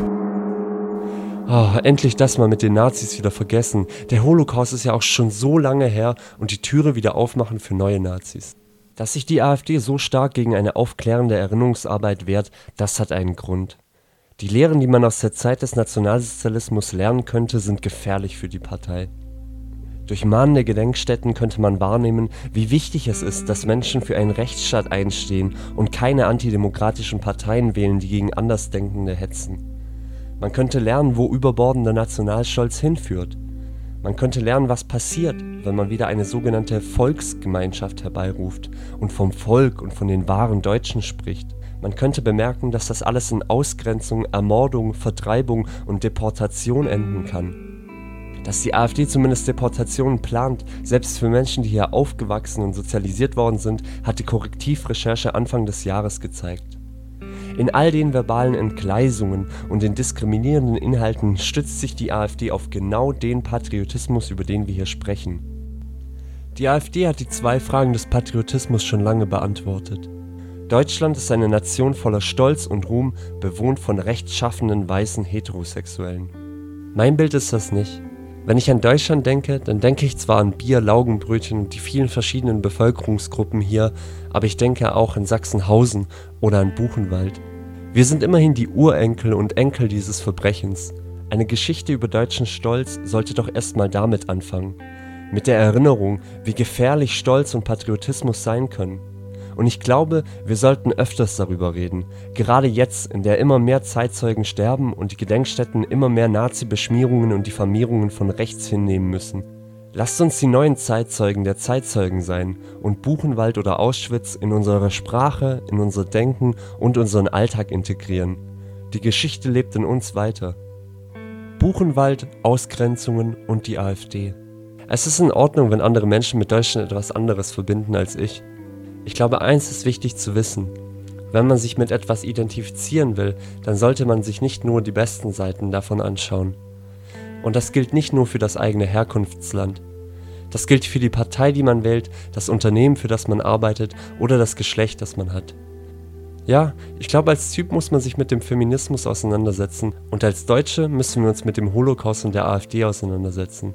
Oh, endlich das mal mit den Nazis wieder vergessen. Der Holocaust ist ja auch schon so lange her und die Türe wieder aufmachen für neue Nazis. Dass sich die AfD so stark gegen eine aufklärende Erinnerungsarbeit wehrt, das hat einen Grund. Die Lehren, die man aus der Zeit des Nationalsozialismus lernen könnte, sind gefährlich für die Partei. Durch mahnende Gedenkstätten könnte man wahrnehmen, wie wichtig es ist, dass Menschen für einen Rechtsstaat einstehen und keine antidemokratischen Parteien wählen, die gegen Andersdenkende hetzen. Man könnte lernen, wo überbordender Nationalstolz hinführt. Man könnte lernen, was passiert, wenn man wieder eine sogenannte Volksgemeinschaft herbeiruft und vom Volk und von den wahren Deutschen spricht. Man könnte bemerken, dass das alles in Ausgrenzung, Ermordung, Vertreibung und Deportation enden kann. Dass die AfD zumindest Deportationen plant, selbst für Menschen, die hier aufgewachsen und sozialisiert worden sind, hat die Korrektivrecherche Anfang des Jahres gezeigt. In all den verbalen Entgleisungen und den diskriminierenden Inhalten stützt sich die AfD auf genau den Patriotismus, über den wir hier sprechen. Die AfD hat die zwei Fragen des Patriotismus schon lange beantwortet. Deutschland ist eine Nation voller Stolz und Ruhm, bewohnt von rechtschaffenen weißen Heterosexuellen. Mein Bild ist das nicht. Wenn ich an Deutschland denke, dann denke ich zwar an Bier, Laugenbrötchen und die vielen verschiedenen Bevölkerungsgruppen hier, aber ich denke auch an Sachsenhausen oder an Buchenwald. Wir sind immerhin die Urenkel und Enkel dieses Verbrechens. Eine Geschichte über deutschen Stolz sollte doch erstmal damit anfangen. Mit der Erinnerung, wie gefährlich Stolz und Patriotismus sein können. Und ich glaube, wir sollten öfters darüber reden, gerade jetzt, in der immer mehr Zeitzeugen sterben und die Gedenkstätten immer mehr Nazi-Beschmierungen und Diffamierungen von rechts hinnehmen müssen. Lasst uns die neuen Zeitzeugen der Zeitzeugen sein und Buchenwald oder Auschwitz in unsere Sprache, in unser Denken und unseren Alltag integrieren. Die Geschichte lebt in uns weiter. Buchenwald, Ausgrenzungen und die AfD. Es ist in Ordnung, wenn andere Menschen mit Deutschland etwas anderes verbinden als ich. Ich glaube, eins ist wichtig zu wissen. Wenn man sich mit etwas identifizieren will, dann sollte man sich nicht nur die besten Seiten davon anschauen. Und das gilt nicht nur für das eigene Herkunftsland. Das gilt für die Partei, die man wählt, das Unternehmen, für das man arbeitet oder das Geschlecht, das man hat. Ja, ich glaube, als Typ muss man sich mit dem Feminismus auseinandersetzen und als Deutsche müssen wir uns mit dem Holocaust und der AfD auseinandersetzen.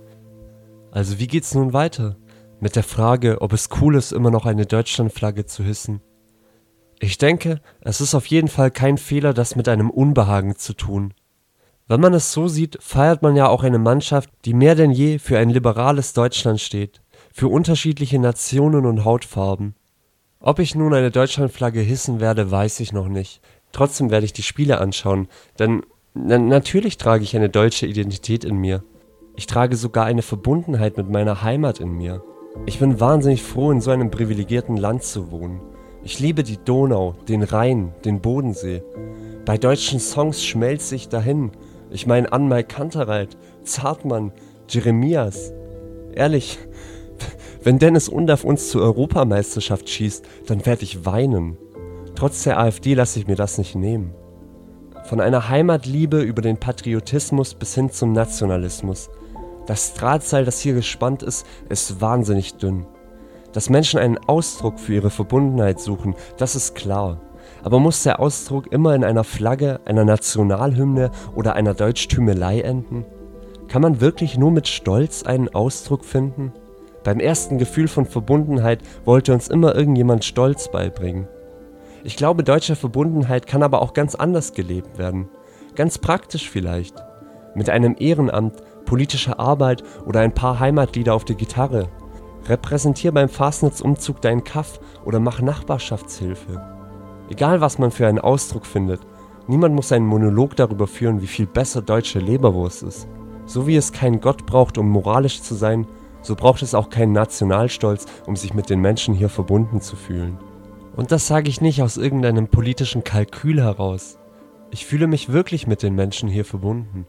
Also wie geht's nun weiter? Mit der Frage, ob es cool ist, immer noch eine Deutschlandflagge zu hissen. Ich denke, es ist auf jeden Fall kein Fehler, das mit einem Unbehagen zu tun. Wenn man es so sieht, feiert man ja auch eine Mannschaft, die mehr denn je für ein liberales Deutschland steht, für unterschiedliche Nationen und Hautfarben. Ob ich nun eine Deutschlandflagge hissen werde, weiß ich noch nicht. Trotzdem werde ich die Spiele anschauen, denn na- natürlich trage ich eine deutsche Identität in mir. Ich trage sogar eine Verbundenheit mit meiner Heimat in mir. Ich bin wahnsinnig froh, in so einem privilegierten Land zu wohnen. Ich liebe die Donau, den Rhein, den Bodensee. Bei deutschen Songs schmelze ich dahin. Ich meine Anmai Kantereit, Zartmann, Jeremias. Ehrlich, wenn Dennis Undaff uns zur Europameisterschaft schießt, dann werde ich weinen. Trotz der AfD lasse ich mir das nicht nehmen. Von einer Heimatliebe über den Patriotismus bis hin zum Nationalismus. Das Drahtseil, das hier gespannt ist, ist wahnsinnig dünn. Dass Menschen einen Ausdruck für ihre Verbundenheit suchen, das ist klar. Aber muss der Ausdruck immer in einer Flagge, einer Nationalhymne oder einer Deutschtümelei enden? Kann man wirklich nur mit Stolz einen Ausdruck finden? Beim ersten Gefühl von Verbundenheit wollte uns immer irgendjemand Stolz beibringen. Ich glaube, deutsche Verbundenheit kann aber auch ganz anders gelebt werden. Ganz praktisch vielleicht. Mit einem Ehrenamt, politischer Arbeit oder ein paar Heimatlieder auf der Gitarre. Repräsentier beim Fastnetz-Umzug deinen Kaff oder mach Nachbarschaftshilfe. Egal, was man für einen Ausdruck findet, niemand muss einen Monolog darüber führen, wie viel besser deutsche Leberwurst ist. So wie es keinen Gott braucht, um moralisch zu sein, so braucht es auch keinen Nationalstolz, um sich mit den Menschen hier verbunden zu fühlen. Und das sage ich nicht aus irgendeinem politischen Kalkül heraus. Ich fühle mich wirklich mit den Menschen hier verbunden.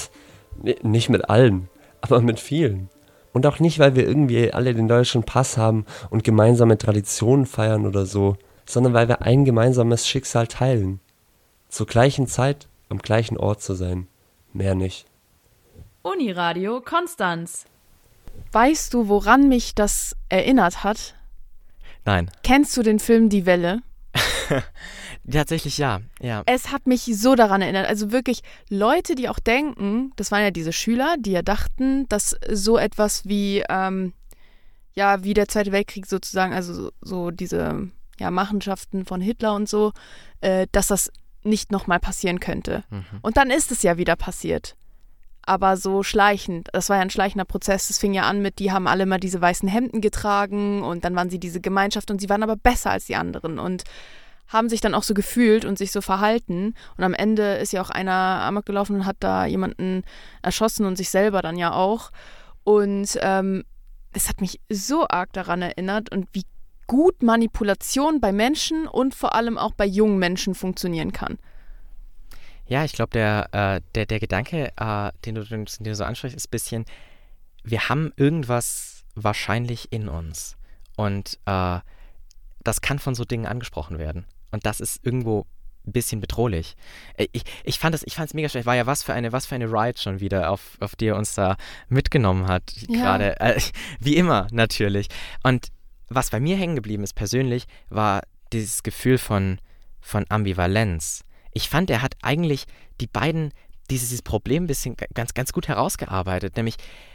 Nicht mit allen, aber mit vielen. Und auch nicht, weil wir irgendwie alle den deutschen Pass haben und gemeinsame Traditionen feiern oder so, sondern weil wir ein gemeinsames Schicksal teilen. Zur gleichen Zeit, am gleichen Ort zu sein. Mehr nicht. Uniradio Konstanz. Weißt du, woran mich das erinnert hat? Nein. Kennst du den Film Die Welle? Tatsächlich ja, ja. Es hat mich so daran erinnert. Also wirklich Leute, die auch denken, das waren ja diese Schüler, die ja dachten, dass so etwas wie, ähm, ja, wie der Zweite Weltkrieg sozusagen, also so, so diese ja, Machenschaften von Hitler und so, äh, dass das nicht nochmal passieren könnte. Mhm. Und dann ist es ja wieder passiert. Aber so schleichend. Das war ja ein schleichender Prozess. Das fing ja an mit, die haben alle mal diese weißen Hemden getragen und dann waren sie diese Gemeinschaft und sie waren aber besser als die anderen und haben sich dann auch so gefühlt und sich so verhalten. Und am Ende ist ja auch einer amok gelaufen und hat da jemanden erschossen und sich selber dann ja auch. Und ähm, es hat mich so arg daran erinnert und wie gut Manipulation bei Menschen und vor allem auch bei jungen Menschen funktionieren kann. Ja, ich glaube, der, äh, der, der Gedanke, äh, den, du, den du so ansprichst, ist ein bisschen, wir haben irgendwas wahrscheinlich in uns. Und äh, das kann von so Dingen angesprochen werden. Und das ist irgendwo ein bisschen bedrohlich. Ich, ich fand es ich fand's mega schlecht. War ja was für eine, was für eine Ride schon wieder, auf, auf die er uns da mitgenommen hat. Ja. Gerade, äh, wie immer natürlich. Und was bei mir hängen geblieben ist persönlich, war dieses Gefühl von, von Ambivalenz. Ich fand, er hat eigentlich die beiden, dieses, dieses Problem ein bisschen ganz, ganz gut herausgearbeitet, nämlich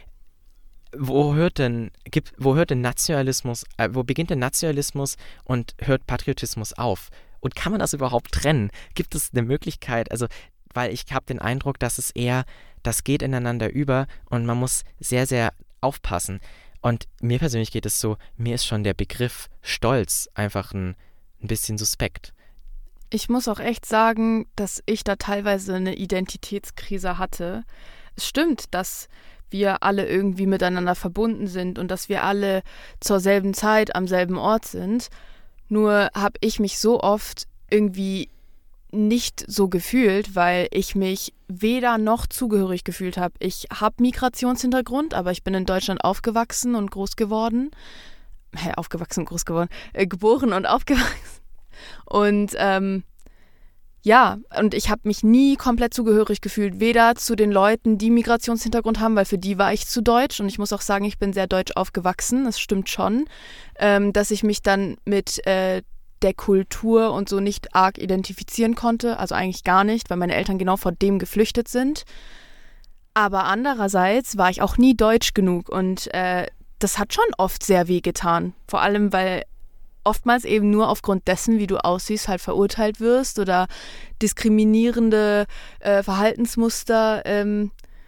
wo hört denn, gibt, wo hört denn Nationalismus, äh, wo beginnt denn Nationalismus und hört Patriotismus auf? Und kann man das überhaupt trennen? Gibt es eine Möglichkeit, also, weil ich habe den Eindruck, dass es eher, das geht ineinander über und man muss sehr, sehr aufpassen. Und mir persönlich geht es so, mir ist schon der Begriff Stolz einfach ein, ein bisschen suspekt. Ich muss auch echt sagen, dass ich da teilweise eine Identitätskrise hatte. Es stimmt, dass wir alle irgendwie miteinander verbunden sind und dass wir alle zur selben Zeit am selben Ort sind. Nur habe ich mich so oft irgendwie nicht so gefühlt, weil ich mich weder noch zugehörig gefühlt habe. Ich habe Migrationshintergrund, aber ich bin in Deutschland aufgewachsen und groß geworden. Hä, aufgewachsen und groß geworden. Äh, geboren und aufgewachsen. Und ähm, ja, und ich habe mich nie komplett zugehörig gefühlt, weder zu den Leuten, die Migrationshintergrund haben, weil für die war ich zu deutsch und ich muss auch sagen, ich bin sehr deutsch aufgewachsen, das stimmt schon, ähm, dass ich mich dann mit äh, der Kultur und so nicht arg identifizieren konnte, also eigentlich gar nicht, weil meine Eltern genau vor dem geflüchtet sind. Aber andererseits war ich auch nie deutsch genug und äh, das hat schon oft sehr weh getan, vor allem weil oftmals eben nur aufgrund dessen, wie du aussiehst, halt verurteilt wirst oder diskriminierende äh, Verhaltensmuster ähm,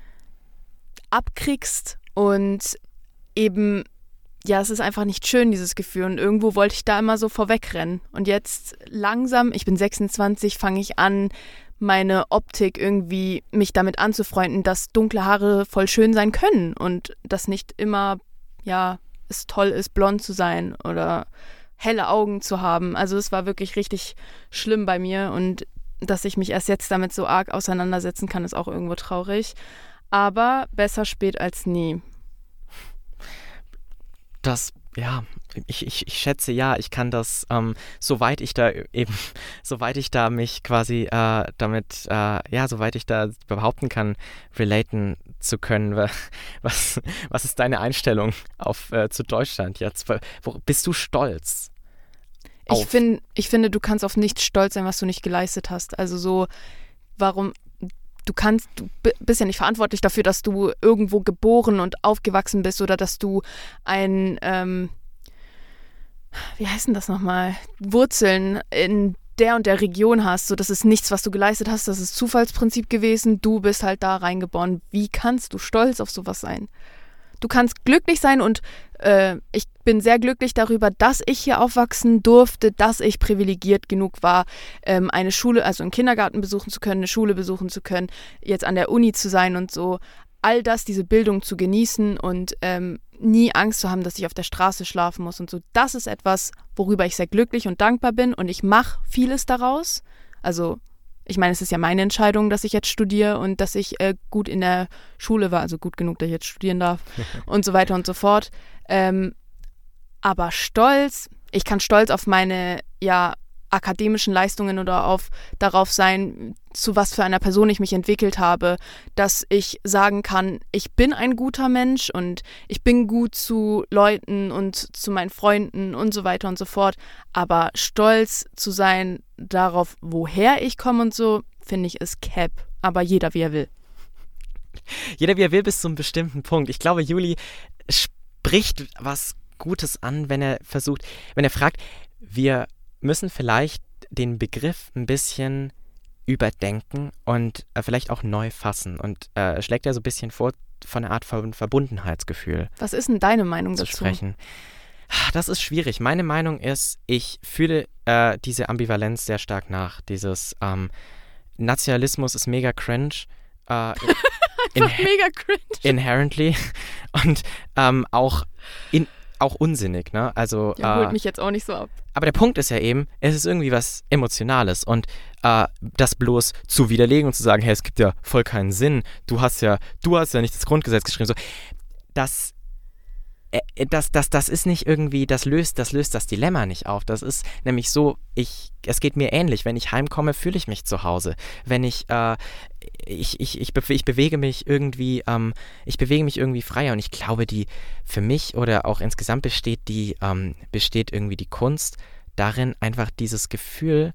abkriegst und eben, ja, es ist einfach nicht schön, dieses Gefühl und irgendwo wollte ich da immer so vorwegrennen und jetzt langsam, ich bin sechsundzwanzig, fange ich an, meine Optik irgendwie, mich damit anzufreunden, dass dunkle Haare voll schön sein können und dass nicht immer, ja, es toll ist, blond zu sein oder helle Augen zu haben. Also es war wirklich richtig schlimm bei mir und dass ich mich erst jetzt damit so arg auseinandersetzen kann, ist auch irgendwo traurig. Aber besser spät als nie. Das ja, ich, ich, ich schätze ja, ich kann das, ähm, soweit ich da eben, soweit ich da mich quasi äh, damit, äh, ja, soweit ich da behaupten kann, relaten zu können. Was, was ist deine Einstellung auf, äh, zu Deutschland jetzt? Wo, bist du stolz? Ich, find, ich finde, du kannst auf nichts stolz sein, was du nicht geleistet hast. Also so, warum, du kannst, du bist ja nicht verantwortlich dafür, dass du irgendwo geboren und aufgewachsen bist oder dass du ein, ähm, wie heißt denn das nochmal, Wurzeln in der und der Region hast. So, das ist nichts, was du geleistet hast, das ist Zufallsprinzip gewesen, du bist halt da reingeboren. Wie kannst du stolz auf sowas sein? Du kannst glücklich sein und äh, ich bin sehr glücklich darüber, dass ich hier aufwachsen durfte, dass ich privilegiert genug war, ähm, eine Schule, also einen Kindergarten besuchen zu können, eine Schule besuchen zu können, jetzt an der Uni zu sein und so. All das, diese Bildung zu genießen und ähm, nie Angst zu haben, dass ich auf der Straße schlafen muss und so. Das ist etwas, worüber ich sehr glücklich und dankbar bin und ich mache vieles daraus. Also ich meine, es ist ja meine Entscheidung, dass ich jetzt studiere und dass ich äh, gut in der Schule war, also gut genug, dass ich jetzt studieren darf und so weiter und so fort. Ähm, aber stolz, ich kann stolz auf meine ja akademischen Leistungen oder auf darauf sein, zu was für einer Person ich mich entwickelt habe, dass ich sagen kann, ich bin ein guter Mensch und ich bin gut zu Leuten und zu meinen Freunden und so weiter und so fort. Aber stolz zu sein darauf, woher ich komme und so, finde ich, ist Cap. Aber jeder, wie er will. Jeder, wie er will, bis zu einem bestimmten Punkt. Ich glaube, Juli spricht was Gutes an, wenn er versucht, wenn er fragt, wir müssen vielleicht den Begriff ein bisschen überdenken und äh, vielleicht auch neu fassen. Und äh, schlägt er so ein bisschen vor, von einer Art von Verbundenheitsgefühl. Was ist denn deine Meinung zu dazu? Sprechen. Das ist schwierig. Meine Meinung ist, ich fühle äh, diese Ambivalenz sehr stark nach. Dieses ähm, Nationalismus ist mega cringe. Äh, in, mega cringe. Inherently. Und ähm, auch in auch unsinnig, ne? Also ja, holt äh, mich jetzt auch nicht so ab. Aber der Punkt ist ja eben, es ist irgendwie was Emotionales und äh, das bloß zu widerlegen und zu sagen, hey, es gibt ja voll keinen Sinn, du hast ja, du hast ja nicht das Grundgesetz geschrieben, so, das, äh, das, das, das ist nicht irgendwie, das löst, das löst das Dilemma nicht auf. Das ist nämlich so, ich, es geht mir ähnlich, wenn ich heimkomme, fühle ich mich zu Hause. Wenn ich, äh, ich, ich, ich, bewe- ich bewege mich irgendwie, ähm, ich bewege mich irgendwie freier und ich glaube, die für mich oder auch insgesamt besteht die, ähm, besteht irgendwie die Kunst darin, einfach dieses Gefühl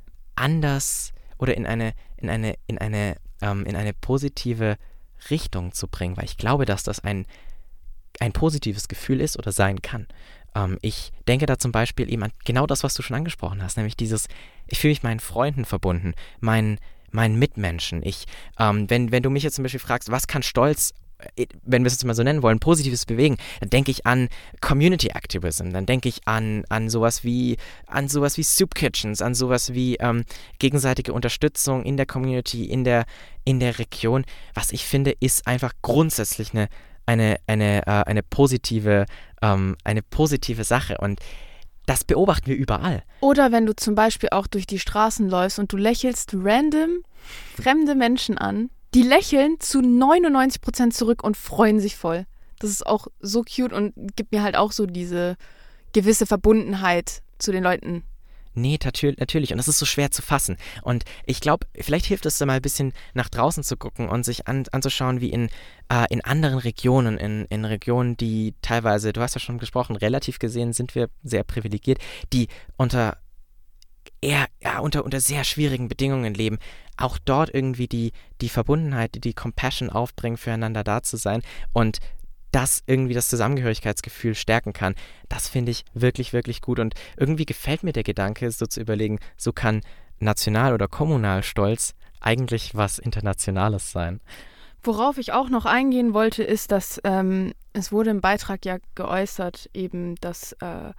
anders oder in eine, in eine, in eine, ähm, in eine positive Richtung zu bringen, weil ich glaube, dass das ein, ein positives Gefühl ist oder sein kann. Ähm, ich denke da zum Beispiel eben an genau das, was du schon angesprochen hast, nämlich dieses, ich fühle mich meinen Freunden verbunden, meinen meinen Mitmenschen. Ich, ähm, wenn, wenn du mich jetzt zum Beispiel fragst, was kann Stolz, wenn wir es jetzt mal so nennen wollen, Positives bewegen, dann denke ich an Community Activism, dann denke ich an, an sowas wie, an sowas wie Soup Kitchens, an sowas wie ähm, gegenseitige Unterstützung in der Community, in der, in der Region. Was ich finde, ist einfach grundsätzlich eine, eine, eine, äh, eine positive, ähm, eine positive Sache und das beobachten wir überall. Oder wenn du zum Beispiel auch durch die Straßen läufst und du lächelst random fremde Menschen an, die lächeln zu neunundneunzig Prozent zurück und freuen sich voll. Das ist auch so cute und gibt mir halt auch so diese gewisse Verbundenheit zu den Leuten. Nee, natürlich. Und das ist so schwer zu fassen. Und ich glaube, vielleicht hilft es da mal ein bisschen nach draußen zu gucken und sich an, anzuschauen, wie in, äh, in anderen Regionen, in, in Regionen, die teilweise, du hast ja schon gesprochen, relativ gesehen sind wir sehr privilegiert, die unter eher ja, unter, unter sehr schwierigen Bedingungen leben, auch dort irgendwie die, die Verbundenheit, die, die Compassion aufbringen, füreinander da zu sein und das irgendwie das Zusammengehörigkeitsgefühl stärken kann. Das finde ich wirklich, wirklich gut. Und irgendwie gefällt mir der Gedanke, so zu überlegen, so kann national oder kommunal Stolz eigentlich was Internationales sein. Worauf ich auch noch eingehen wollte, ist, dass ähm, es wurde im Beitrag ja geäußert, eben, dass äh,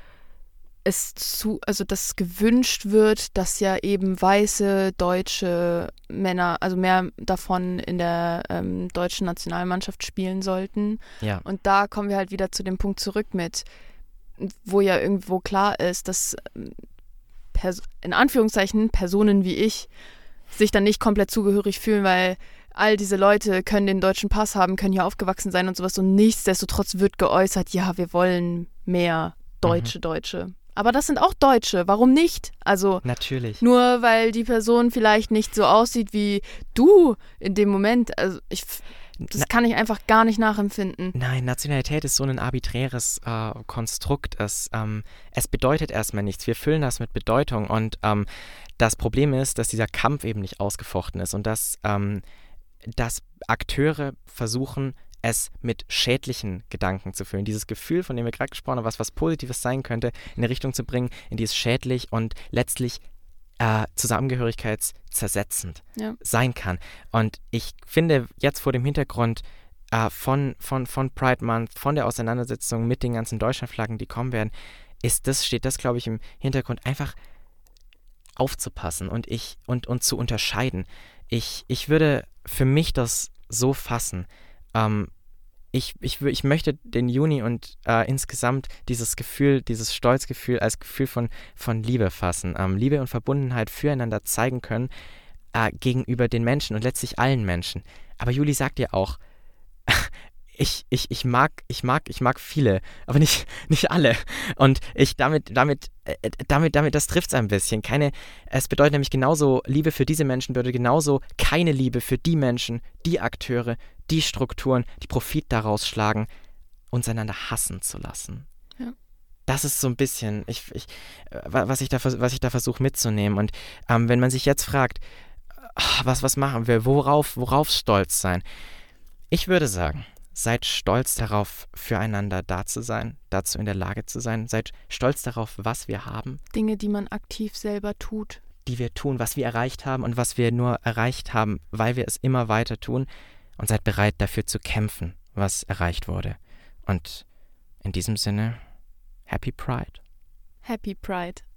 es zu, also dass gewünscht wird, dass ja eben weiße deutsche Männer, also mehr davon in der ähm, deutschen Nationalmannschaft spielen sollten. Ja. Und da kommen wir halt wieder zu dem Punkt zurück mit, wo ja irgendwo klar ist, dass Pers- in Anführungszeichen Personen wie ich sich dann nicht komplett zugehörig fühlen, weil all diese Leute können den deutschen Pass haben, können hier aufgewachsen sein und sowas und nichtsdestotrotz wird geäußert, ja, wir wollen mehr deutsche mhm. Deutsche. Aber das sind auch Deutsche, warum nicht? Also natürlich. Nur weil die Person vielleicht nicht so aussieht wie du in dem Moment. Also ich, das Na, kann ich einfach gar nicht nachempfinden. Nein, Nationalität ist so ein arbiträres äh, Konstrukt. Es, ähm, es bedeutet erstmal nichts. Wir füllen das mit Bedeutung und ähm, das Problem ist, dass dieser Kampf eben nicht ausgefochten ist und dass, ähm, dass Akteure versuchen, es mit schädlichen Gedanken zu füllen. Dieses Gefühl, von dem wir gerade gesprochen haben, was was Positives sein könnte, in eine Richtung zu bringen, in die es schädlich und letztlich äh, zusammengehörigkeitszersetzend ja. sein kann. Und ich finde jetzt vor dem Hintergrund äh, von, von, von Pride Month, von der Auseinandersetzung mit den ganzen Deutschlandflaggen, die kommen werden, ist das, steht das, glaube ich, im Hintergrund, einfach aufzupassen und, ich, und, und zu unterscheiden. Ich, ich würde für mich das so fassen, ähm, Ich, ich, ich möchte den Juni und äh, insgesamt dieses Gefühl, dieses Stolzgefühl als Gefühl von, von Liebe fassen. Ähm, Liebe und Verbundenheit füreinander zeigen können äh, gegenüber den Menschen und letztlich allen Menschen. Aber Juli sagt ja auch, ich, ich, ich mag, ich mag, ich mag viele, aber nicht, nicht alle. Und ich damit, damit, äh, damit, damit, das trifft es ein bisschen. Keine, es bedeutet nämlich genauso, Liebe für diese Menschen bedeutet genauso keine Liebe für die Menschen, die Akteure, die Strukturen, die Profit daraus schlagen, uns einander hassen zu lassen. Ja. Das ist so ein bisschen, ich, ich, was ich da, was ich da versuche mitzunehmen. Und ähm, wenn man sich jetzt fragt, was, was machen wir, worauf, worauf stolz sein? Ich würde sagen, seid stolz darauf, füreinander da zu sein, dazu in der Lage zu sein. Seid stolz darauf, was wir haben. Dinge, die man aktiv selber tut. Die wir tun, was wir erreicht haben und was wir nur erreicht haben, weil wir es immer weiter tun. Und seid bereit, dafür zu kämpfen, was erreicht wurde. Und in diesem Sinne, Happy Pride. Happy Pride.